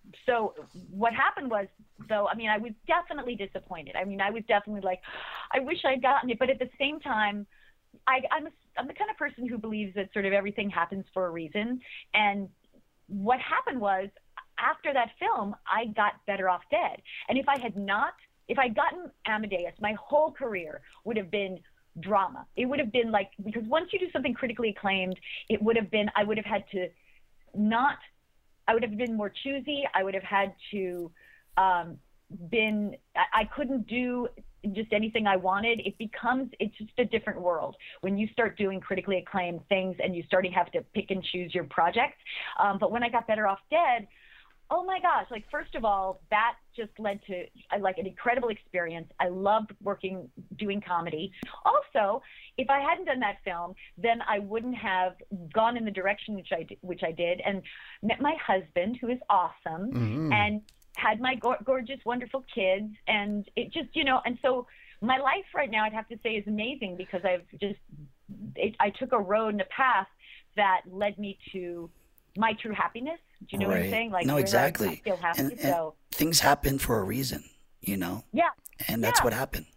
S1: So what happened was, though, I mean, I was definitely disappointed. I mean, I was definitely like, I wish I'd gotten it. But at the same time, I, I'm, a, I'm the kind of person who believes that sort of everything happens for a reason. And what happened was, after that film, I got Better Off Dead. And if I had not, if I'd gotten Amadeus, my whole career would have been drama. It would have been like, because once you do something critically acclaimed, it would have been, I would have had to not I would have been more choosy. I would have had to um, been, I, I couldn't do just anything I wanted. It becomes, it's just a different world when you start doing critically acclaimed things and you start to have to pick and choose your projects. Um, but when I got Better Off Dead, oh my gosh, like, first of all, that just led to uh, like an incredible experience. I loved working, doing comedy. Also, if I hadn't done that film, then I wouldn't have gone in the direction which I, which I did, and met my husband, who is awesome, mm-hmm. and had my go- gorgeous, wonderful kids. And it just, you know, and so my life right now, I'd have to say, is amazing because I've just, it, I took a road and a path that led me to my true happiness. Do you know
S2: right.
S1: what I'm saying? Like,
S2: no, exactly.
S1: I feel happy.
S2: And, and
S1: so
S2: things happen for a reason, you know?
S1: Yeah.
S2: And that's
S1: yeah.
S2: what happened.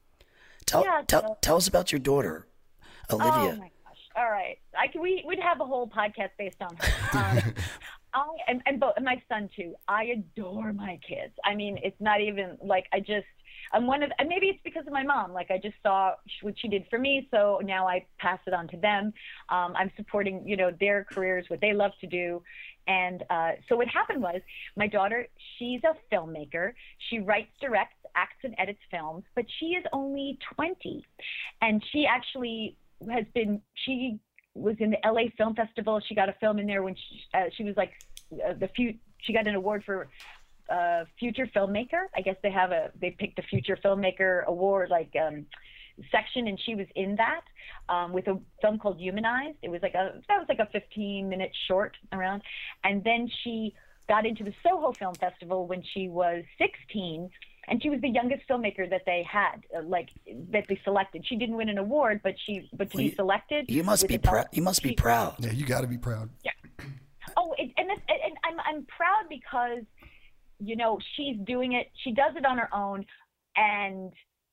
S2: Tell,
S1: yeah,
S2: tell,
S1: so,
S2: tell us about your daughter, Olivia.
S1: Oh my gosh. All right. I can, we would have a whole podcast based on her. Um, I, and, and, both, and my son too. I adore my kids. I mean, it's not even like, I just, I'm one of, and maybe it's because of my mom. Like, I just saw what she did for me, so now I pass it on to them. Um, I'm supporting, you know, their careers, what they love to do. And uh, so what happened was, my daughter, she's a filmmaker. She writes, directs, acts, and edits films, but she is only twenty. And she actually has been, she was in the L A Film Festival. She got a film in there when she, uh, she was like, uh, the few, she got an award for uh, future filmmaker. I guess they have a, they picked a future filmmaker award, like um, section, and she was in that um, with a film called Humanized. It was like a, that was like a fifteen minute short around. And then she got into the Soho Film Festival when she was sixteen, and she was the youngest filmmaker that they had, uh, like that they selected. She didn't win an award, but she, but to well, be selected.
S2: You must be proud. You must be she, proud.
S3: Yeah, you got to be proud.
S1: Yeah. Oh, it, and it's, and I'm I'm proud because, you know, she's doing it. She does it on her own, and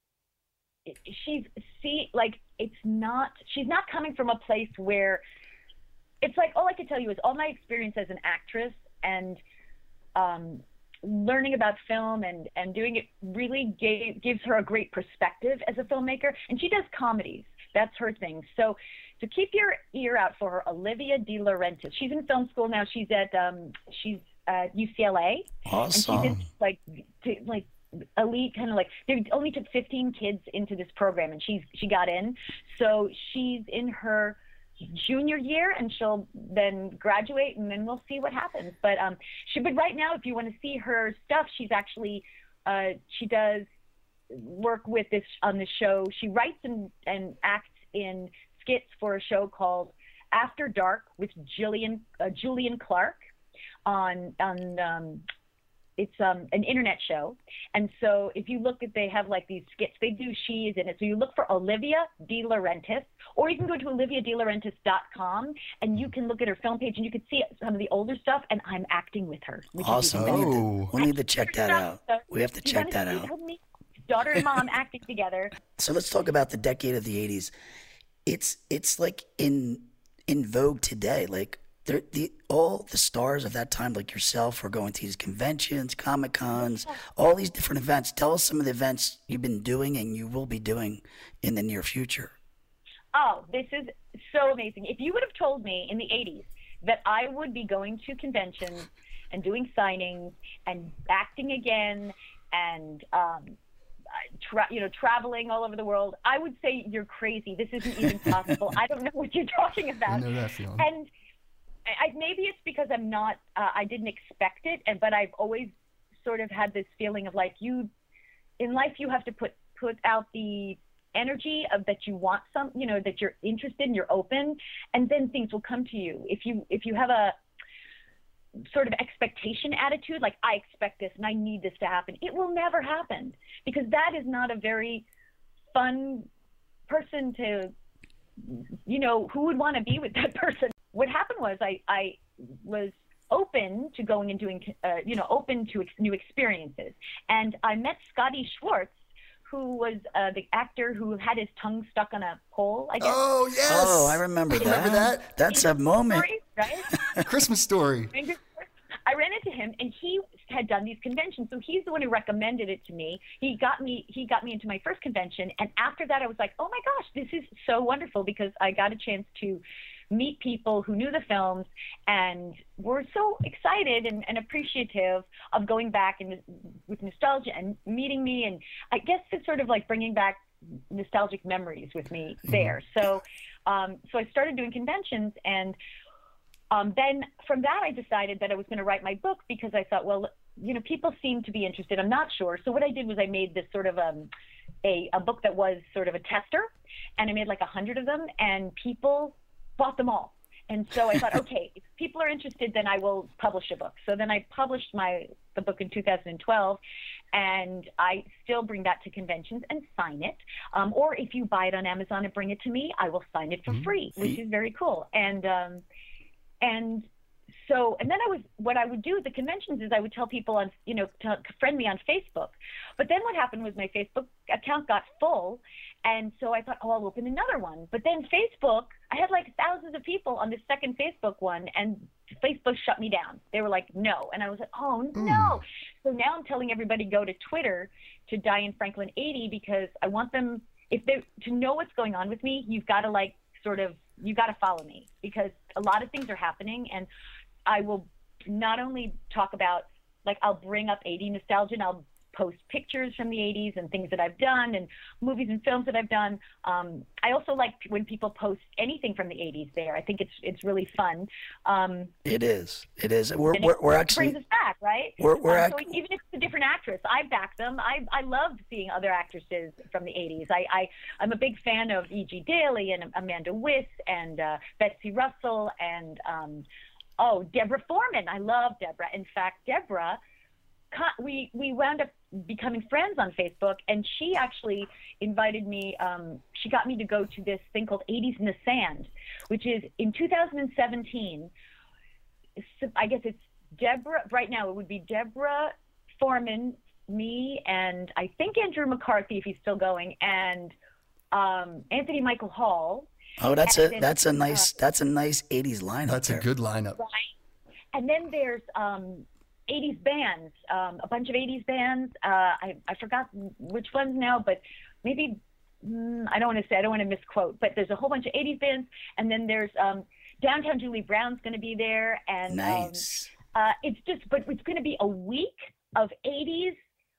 S1: she's see like it's not. She's not coming from a place where it's like, all I can tell you is all my experience as an actress and um, learning about film and and doing it really gave, gives her a great perspective as a filmmaker. And she does comedies. That's her thing. So, so keep your ear out for her, Olivia De Laurentiis. She's in film school now. She's at um, she's at U C L A.
S2: Awesome.
S1: And she's in, like to, like elite, kind of like they only took fifteen kids into this program, and she's she got in. So she's in her junior year, and she'll then graduate, and then we'll see what happens. But um, she but right now, if you want to see her stuff, she's actually uh, she does work with this on the show. She writes and, and acts in skits for a show called After Dark with Jillian uh, Julian Clark on on um, it's um, an internet show. And so if you look at, they have like these skits they do, she is in it. So you look for Olivia De Laurentiis, or you can go to olivia de laurentiis dot com and you can look at her film page and you can see some of the older stuff, and I'm acting with her.
S2: Awesome. We need, to, we need to check that out. We have to check that out.
S1: Daughter and mom acting together.
S2: So let's talk about the decade of the eighties. It's it's like in in vogue today. Like the all the stars of that time, like yourself, are going to these conventions, Comic Cons, all these different events. Tell us some of the events you've been doing and you will be doing in the near future.
S1: Oh, this is so amazing. If you would have told me in the eighties that I would be going to conventions and doing signings and acting again and um, Tra- you know, traveling all over the world, I would say you're crazy. This isn't even possible. I don't know what you're talking about.
S3: I know that feeling.
S1: And I, maybe it's because I'm not, uh, I didn't expect it, and but I've always sort of had this feeling of like, you, in life, you have to put put out the energy of that you want some, you know, that you're interested and you're open, and then things will come to you. If you if you have a sort of expectation attitude, like I expect this and I need this to happen, it will never happen, because that is not a very fun person to, you know, who would want to be with that person? What happened was I, I was open to going and doing, uh, you know, open to ex- new experiences. And I met Scotty Schwartz, who was uh, the actor who had his tongue stuck on a pole, I guess.
S3: Oh, yes.
S2: Oh, I remember that.
S3: Remember that?
S2: That's a moment.
S1: Story, right?
S3: Christmas Story.
S1: I ran into him, and he had done these conventions, so he's the one who recommended it to me. He got me he got me into my first convention, and after that I was like, oh my gosh, this is so wonderful, because I got a chance to meet people who knew the films and were so excited and, and appreciative of going back and with nostalgia and meeting me. And I guess it's sort of like bringing back nostalgic memories with me there. So, um, so I started doing conventions, and um, then from that I decided that I was going to write my book, because I thought, well, you know, people seem to be interested. I'm not sure. So what I did was I made this sort of um, a, a book that was sort of a tester, and I made like a hundred of them, and people bought them all. And so I thought, okay, if people are interested, then I will publish a book. So then I published my the book in two thousand twelve, and I still bring that to conventions and sign it. Um, or if you buy it on Amazon and bring it to me, I will sign it for free, which is very cool. And um, and so, and then I was, what I would do at the conventions is I would tell people on, you know, to friend me on Facebook. But then what happened was my Facebook account got full. And so I thought, oh, I'll open another one. But then Facebook, I had like thousands of people on the second Facebook one, and Facebook shut me down. They were like, no. And I was like, oh, no. Mm. So now I'm telling everybody, go to Twitter to Diane Franklin eighty, because I want them, if they, to know what's going on with me, you've got to like sort of, you got to follow me, because a lot of things are happening. And I will not only talk about, like, I'll bring up eighty nostalgia, and I'll post pictures from the eighties and things that I've done and movies and films that I've done. Um, I also like when people post anything from the eighties there. I think it's it's really fun. Um,
S2: it is. It is. We're, we're, we're actually...
S1: It brings us back, right?
S2: We're, we're
S1: um,
S2: act-
S1: so even if it's a different actress, I back them. I, I love seeing other actresses from the eighties. I, I, I'm a big fan of E G. Daly and Amanda Wyss and uh, Betsy Russell and, um, oh, Deborah Foreman. I love Deborah. In fact, Deborah... We we wound up becoming friends on Facebook, and she actually invited me. Um, she got me to go to this thing called eighties in the Sand, which is in two thousand seventeen. I guess it's Deborah. Right now, it would be Deborah Foreman, me, and I think Andrew McCarthy, if he's still going, and um, Anthony Michael Hall.
S2: Oh, that's and a then, that's a nice uh, that's a nice eighties lineup.
S3: That's
S2: there.
S3: a good lineup.
S1: Right. And then there's um, eighties bands, um, a bunch of eighties bands. Uh, I, I forgot which ones now, but maybe, mm, I don't want to say, I don't want to misquote, but there's a whole bunch of eighties bands. And then there's um, Downtown Julie Brown's going to be there. And
S2: nice.
S1: um, uh, it's just, but it's going to be a week of eighties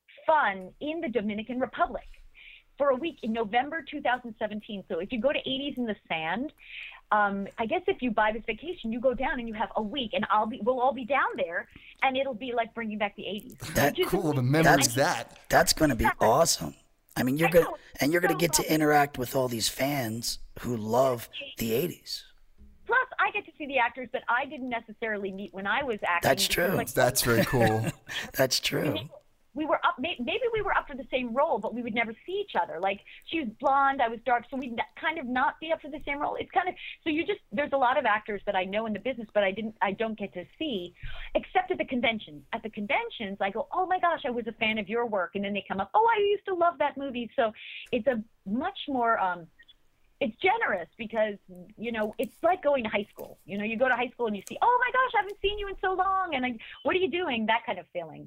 S1: fun in the Dominican Republic for a week in November two thousand seventeen. So if you go to eighties in the Sand, Um, I guess if you buy this vacation, you go down and you have a week, and I'll be, we'll all be down there, and it'll be like bringing back the eighties.
S2: That's
S3: cool. The memories that.
S2: That's going to be awesome. I mean, you're going to, and you're going to get to interact with all these fans who love the eighties.
S1: Plus, I get to see the actors that I didn't necessarily meet when I was acting.
S2: That's true.
S1: Like,
S3: That's very cool.
S2: That's true.
S1: We were up, maybe we were up for the same role, but we would never see each other. Like, she was blonde, I was dark, so we'd kind of not be up for the same role. It's kind of, so you just, there's a lot of actors that I know in the business, but I didn't, I don't get to see, except at the conventions. At the conventions, I go, oh my gosh, I was a fan of your work. And then they come up, oh, I used to love that movie. So it's a much more, um, it's generous, because, you know, it's like going to high school. You know, you go to high school and you see, oh my gosh, I haven't seen you in so long. And I, what are you doing? That kind of feeling.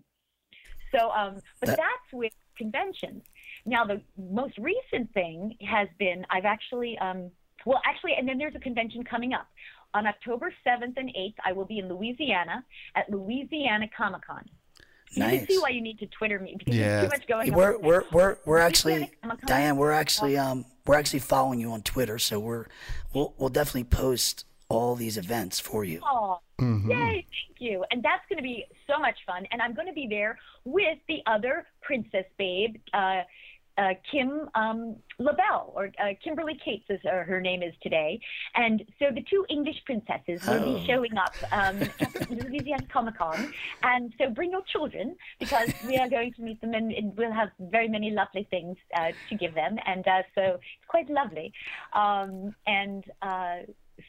S1: So, um, but
S2: that,
S1: that's with conventions. Now, the most recent thing has been, I've actually, um, well, actually, and then there's a convention coming up. On October seventh and eighth, I will be in Louisiana at Louisiana Comic-Con.
S2: Nice.
S1: You can see why you need to Twitter me, because
S3: yeah.
S1: there's too much going
S2: we're,
S1: on.
S2: We're, we're, we're actually, Diane, we're actually, um, we're actually following you on Twitter, so we're, we'll, we'll definitely post all these events for you.
S1: Oh,
S3: mm-hmm.
S1: Yay, thank you. And that's going to be so much fun. And I'm going to be there with the other princess babe, uh, uh, Kim um, LaBelle, or uh, Kimberly Cates, as uh, her name is today. And so the two English princesses will
S2: oh.
S1: be showing up um, at Louisiana Comic-Con. And so bring your children, because we are going to meet them, and, and we'll have very many lovely things uh, to give them. And uh, so it's quite lovely. Um, and uh,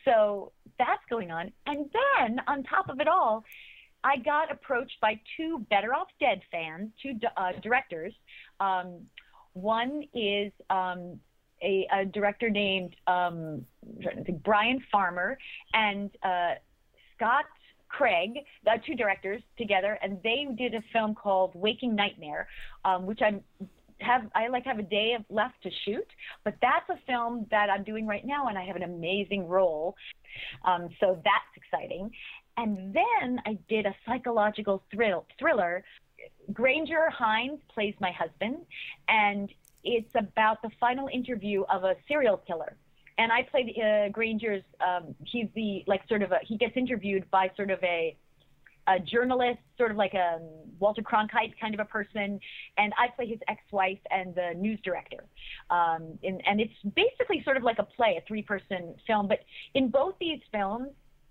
S1: so that's going on. And then on top of it all, I got approached by two Better Off Dead fans, two uh, directors. Um, one is um, a, a director named um, Brian Farmer and uh, Scott Craig, uh, two directors together, and they did a film called Waking Nightmare, um, which I'm have I like have a day of left to shoot, but that's a film that I'm doing right now, and I have an amazing role. Um, so that's exciting. And then I did a psychological thrill, thriller. Granger Hines plays my husband, and it's about the final interview of a serial killer. And I played uh, Granger's, um, he's the, like, sort of a, he gets interviewed by sort of a, a journalist, sort of like a Walter Cronkite kind of a person, and I play his ex-wife and the news director. Um, and, and it's basically sort of like a play, a three-person film. But in both these films,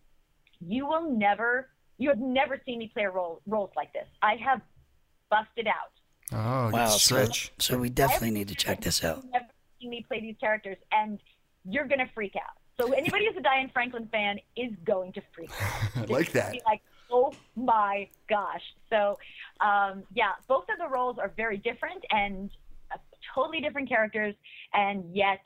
S1: you will never, you have never seen me play a role, roles like this. I have busted out.
S3: Oh,
S2: wow! So,
S3: stretch.
S2: so we definitely need to check this out.
S1: You've never seen me play these characters, and you're gonna freak out. So anybody who's a Diane Franklin fan is going to freak out.
S3: I like that.
S1: Be like, oh my gosh! So, um, yeah, both of the roles are very different and uh, totally different characters, and yet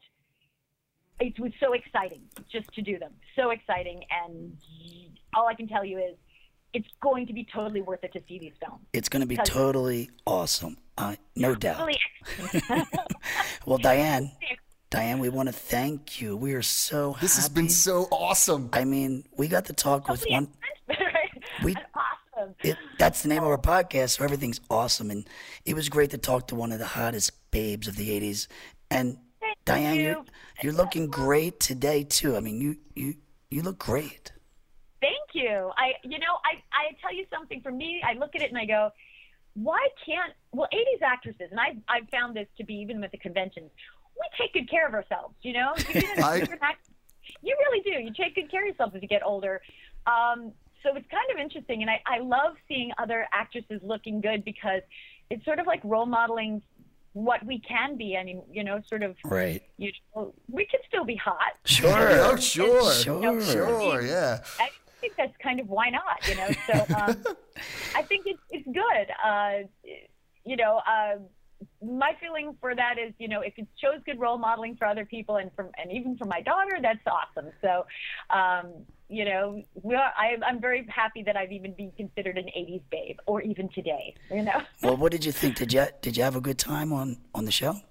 S1: it was so exciting just to do them. So exciting, and all I can tell you is, it's going to be totally worth it to see these films.
S2: It's going to be totally awesome, uh, no doubt.
S1: Totally.
S2: Well, Diane, Diane, we want to thank you. We are so happy.
S3: This has been so awesome.
S2: I mean, we got to talk with
S1: Totally
S2: one. We,
S1: That's awesome.
S2: it, that's the name of our podcast, so everything's awesome. And it was great to talk to one of the hottest babes of the eighties. And
S1: Thank
S2: Diane,
S1: you.
S2: you're, you're looking great today, too. I mean, you, you, you look great.
S1: Thank you. I, you know, I, I tell you something. For me, I look at it and I go, why can't, well, eighties actresses, and I've, I've found this to be even with the conventions, we take good care of ourselves, you know? You,
S3: I-
S1: you really do. You take good care of yourself as you get older. Um, so it's kind of interesting, and I, I love seeing other actresses looking good because it's sort of like role modeling what we can be. I mean, you know, sort of,
S2: Right.
S1: you know, we can still be hot.
S2: Sure.
S3: Oh, sure.
S2: Sure.
S3: Sure, yeah.
S1: I think that's kind of why not, you know. So um, I think it's it's good. Uh, you know, uh, my feeling for that is, you know, if it shows good role modeling for other people and from and even for my daughter, that's awesome. So, um, you know, we are, I, I'm very happy that I've even been considered an eighties babe, or even today. You know.
S2: Well, what did you think? Did you did you have a good time on on the show?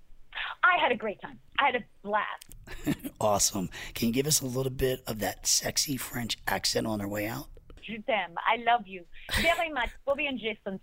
S1: I had a great time. I had a blast.
S2: Awesome. Can you give us a little bit of that sexy French accent on our way out?
S1: Je t'aime. I love you very much. Bobby and Jason.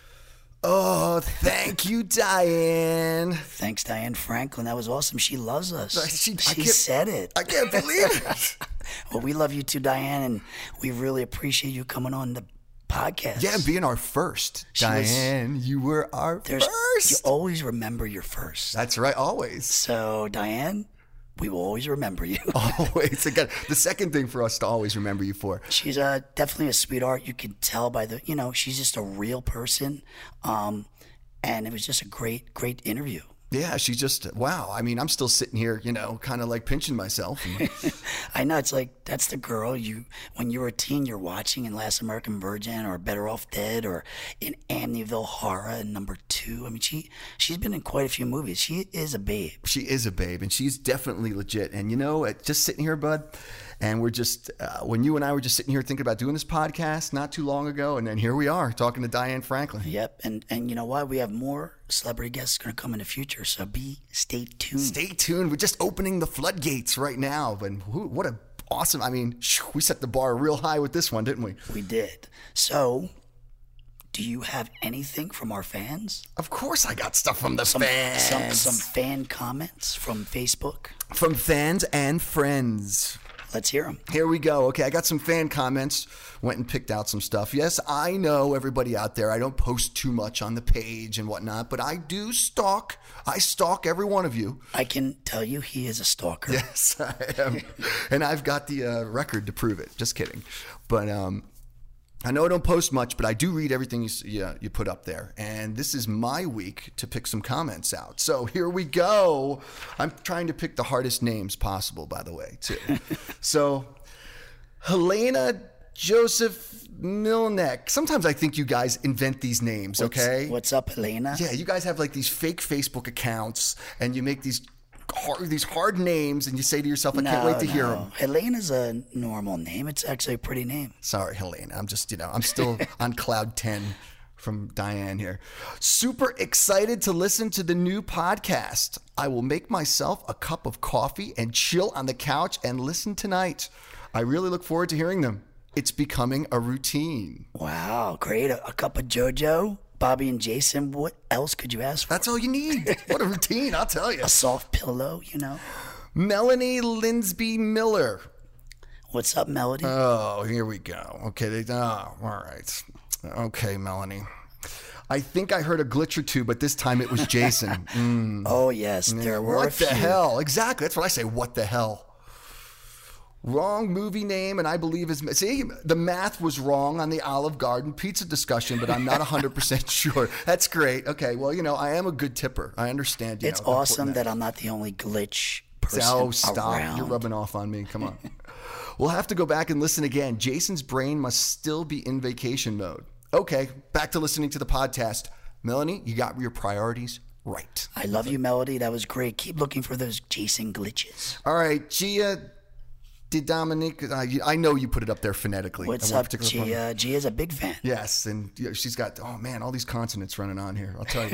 S3: Oh, thank you, Diane.
S2: Thanks, Diane Franklin. That was awesome. She loves us.
S3: She- I
S2: She
S3: can't-
S2: said it.
S3: I can't believe it.
S2: Well, we love you too, Diane, and we really appreciate you coming on the podcast.
S3: Yeah, being our first.
S2: She was-
S3: Diane, you were our
S2: There's, you
S3: first.
S2: always remember your first.
S3: That's right, always.
S2: So, Diane, we will always remember you.
S3: Always. Again, the second thing for us to always remember you for.
S2: She's uh, definitely a sweetheart. You can tell by the, you know, she's just a real person. Um, and it was just a great, great interview.
S3: Yeah, she's just, wow. I mean, I'm still sitting here, you know, kind of like pinching myself. And
S2: I know, it's like, that's the girl you, when you were a teen, you're watching in Last American Virgin or Better Off Dead or in Amityville Horror and number two. I mean, she, she's been in quite a few movies. She is a babe.
S3: she is a babe, and she's definitely legit. And, you know, uh, just sitting here, bud, and we're just, uh, when you and I were just sitting here thinking about doing this podcast not too long ago, and then here we are talking to Diane Franklin.
S2: Yep. And, and you know what? We have more celebrity guests going to come in the future. So be, stay tuned.
S3: Stay tuned. We're just opening the floodgates right now. And who, what a awesome, I mean, shoo, we set the bar real high with this one, didn't we?
S2: We did. So, do you have anything from our fans?
S3: Of course I got stuff from the
S2: Some,
S3: fans.
S2: some, some fan comments from Facebook.
S3: From fans and friends.
S2: Let's hear them.
S3: Here we go. Okay, I got some fan comments. Went and picked out some stuff. Yes, I know everybody out there. I don't post too much on the page and whatnot, but I do stalk. I stalk every one of you.
S2: I can tell you he is a stalker.
S3: Yes, I am. And I've got the uh, record to prove it. Just kidding. But um, I know I don't post much, but I do read everything you, you, you put up there. And this is my week to pick some comments out. So here we go. I'm trying to pick the hardest names possible, by the way, too. So Helena Joseph Milnek. Sometimes I think you guys invent these names,
S2: What's-
S3: okay?
S2: What's up, Helena?
S3: Yeah, you guys have like these fake Facebook accounts, and you make these hard, these hard names, and you say to yourself, "I can't
S2: No,
S3: wait to
S2: no.
S3: hear them."
S2: Helena's a normal name. It's actually a pretty name.
S3: Sorry, Helena. I'm just, you know, I'm still on cloud ten from Diane here. Super excited to listen to the new podcast. I will make myself a cup of coffee and chill on the couch and listen tonight. I really look forward to hearing them. It's becoming a routine.
S2: Wow, great. A, a cup of JoJo, Bobby and Jason. What else could you ask for?
S3: That's all you need. What a routine, I'll tell you.
S2: A soft pillow, you know.
S3: Melanie Linsby Miller.
S2: What's up, Melody?
S3: Oh, here we go. Okay, they, oh, all right. Okay, Melanie. I think I heard a glitch or two, but this time it was Jason. Mm.
S2: Oh, yes, there were a
S3: What the
S2: few.
S3: hell? Exactly. That's what I say. What the hell? Wrong movie name, and I believe is see the math was wrong on the Olive Garden pizza discussion, but I'm not one hundred percent sure. That's great. Okay, well, you know, I am a good tipper. I understand. You
S2: It's
S3: know, how
S2: awesome
S3: important
S2: that I'm not the only glitch person
S3: Oh, stop.
S2: around.
S3: You're rubbing off on me. Come on. We'll have to go back and listen again. Jason's brain must still be in vacation mode. Okay, back to listening to the podcast. Melanie, you got your priorities right.
S2: I love you, Melody. That was great. Keep looking for those Jason glitches.
S3: All right, Gia Di Dominique, uh, you- I know you put it up there phonetically.
S2: What's
S3: at one
S2: up,
S3: particular point.
S2: Gia? Gia's a big fan.
S3: Yes, and you know, she's got, oh man, all these consonants running on here. I'll tell you.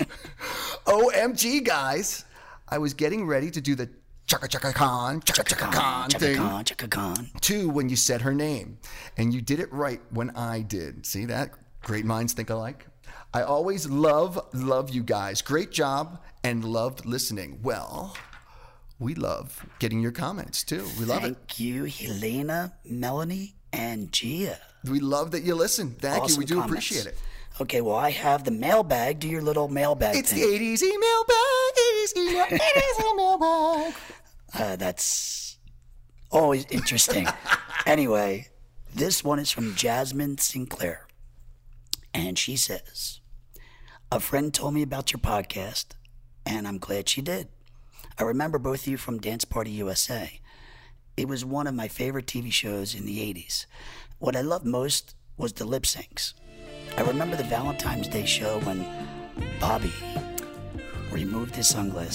S3: O M G, guys. I was getting ready to do the chaka chaka con, chaka chaka con
S2: Chaka
S3: thing.
S2: Khan, Chaka Khan.
S3: Two, when you said her name. And you did it right when I did. See that? Great minds think alike. I always love, love you guys. Great job and loved listening. Well, we love getting your comments too. We love it.
S2: Thank you, Helena, Melanie, and Gia.
S3: We love that you listen. Thank
S2: Awesome
S3: you. We do
S2: comments.
S3: appreciate it.
S2: Okay, well, I have the mailbag. Do your little mailbag
S3: It's
S2: thing.
S3: the eighties email bag. eighties email, eighties email bag.
S2: Uh, that's always interesting. Anyway, this one is from Jasmine Sinclair. And she says, a friend told me about your podcast, and I'm glad she did. I remember both of you from Dance Party U S A. It was one of my favorite T V shows in the eighties. What I loved most was the lip syncs. I remember the Valentine's Day show when Bobby removed his sunglasses.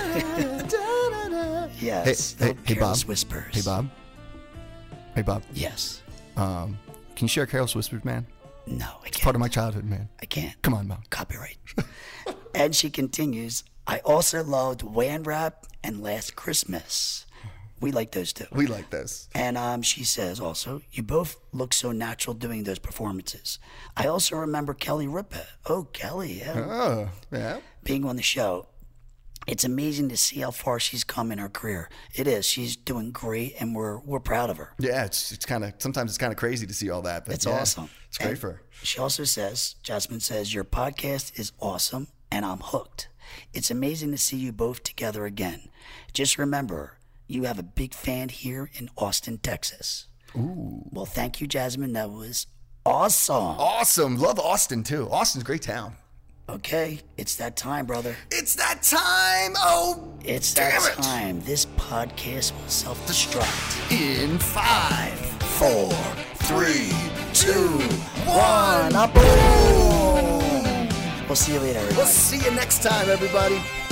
S2: Yes,
S3: Hey, hey,
S2: the
S3: hey,
S2: Careless
S3: Bob.
S2: Whispers.
S3: Hey, Bob. Hey, Bob.
S2: Yes.
S3: Um, can you share Careless Whispers, man?
S2: No, I can't.
S3: Part of my childhood, man.
S2: I can't.
S3: Come on, Bob.
S2: Copyright. And she continues, I also loved Wham Rap and Last Christmas. We like those two.
S3: We like this.
S2: And um, she says also, you both look so natural doing those performances. I also remember Kelly Ripa. Oh, Kelly, yeah.
S3: Oh, yeah.
S2: Being on the show. It's amazing to see how far she's come in her career. It is. She's doing great, and we're we're proud of her.
S3: Yeah, it's it's kind of sometimes it's kind of crazy to see all that. But
S2: It's
S3: yeah,
S2: awesome.
S3: It's great
S2: And
S3: for her.
S2: She also says, Jasmine says, your podcast is awesome, and I'm hooked. It's amazing to see you both together again. Just remember, you have a big fan here in Austin, Texas. Ooh. Well, thank you, Jasmine. That was awesome.
S3: Awesome. Love Austin too. Austin's a great town.
S2: Okay, it's that time, brother.
S3: It's that time. Oh,
S2: It's
S3: damn
S2: that
S3: it.
S2: time. This podcast will self-destruct.
S3: In five,
S2: Four,
S3: three,
S2: two,
S3: one.
S2: one. A boom. We'll see you later, everybody.
S3: We'll see you next time, everybody.